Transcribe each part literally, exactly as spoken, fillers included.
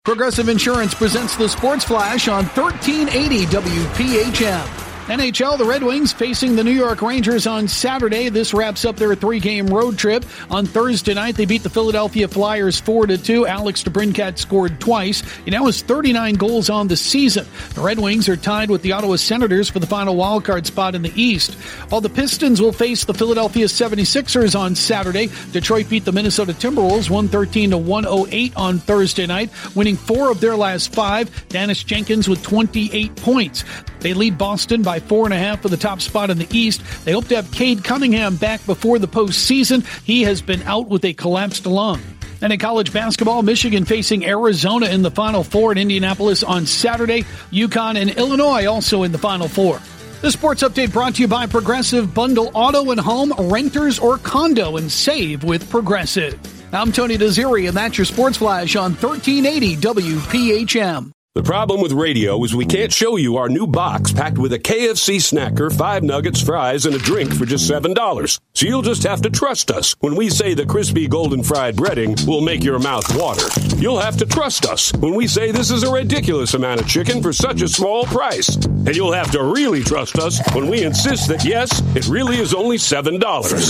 Progressive Insurance presents the Sports Flash on thirteen eighty W P H M. N H L, the Red Wings facing the New York Rangers on Saturday. This wraps up their three-game road trip. On Thursday night, they beat the Philadelphia Flyers four to two. Alex DeBrincat scored twice. He now has thirty-nine goals on the season. The Red Wings are tied with the Ottawa Senators for the final wildcard spot in the East. While the Pistons will face the Philadelphia seventy-sixers on Saturday, Detroit beat the Minnesota Timberwolves one thirteen to one oh eight on Thursday night, winning four of their last five. Dennis Jenkins with twenty-eight points. They lead Boston by four and a half for the top spot in the East. They hope to have Cade Cunningham back before the postseason. He has been out with a collapsed lung. And in college basketball, Michigan facing Arizona in the Final Four in Indianapolis on Saturday. UConn and Illinois also in the Final Four. The Sports Update brought to you by Progressive. Bundle auto and home, renters or condo, and save with Progressive. I'm Tony Desiri, and that's your Sports Flash on thirteen eighty W P H M. The problem with radio is we can't show you our new box packed with a K F C snacker, five nuggets, fries, and a drink for just seven dollars. So you'll just have to trust us when we say the crispy golden fried breading will make your mouth water. You'll have to trust us when we say this is a ridiculous amount of chicken for such a small price. And you'll have to really trust us when we insist that, yes, it really is only seven dollars.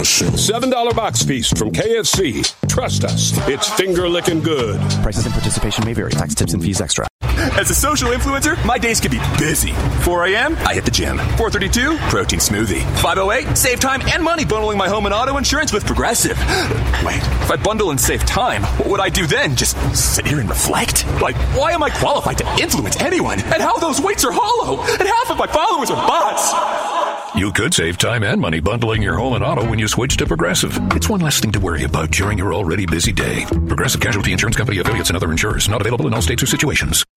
seven dollar box feast from K F C. Trust us. It's finger-licking good. Prices and participation may vary. Tax, tips, and fees extra. As a social influencer, my days can be busy. four a.m., I hit the gym. four thirty-two, protein smoothie. five oh eight, save time and money bundling my home and auto insurance with Progressive. Wait, if I bundle and save time, what would I do then? Just sit here and reflect? Like, why am I qualified to influence anyone? And how those weights are hollow? And half of my followers are bots. You could save time and money bundling your home and auto when you switch to Progressive. It's one less thing to worry about during your already busy day. Progressive Casualty Insurance Company affiliates and other insurers. Not available in all states or situations.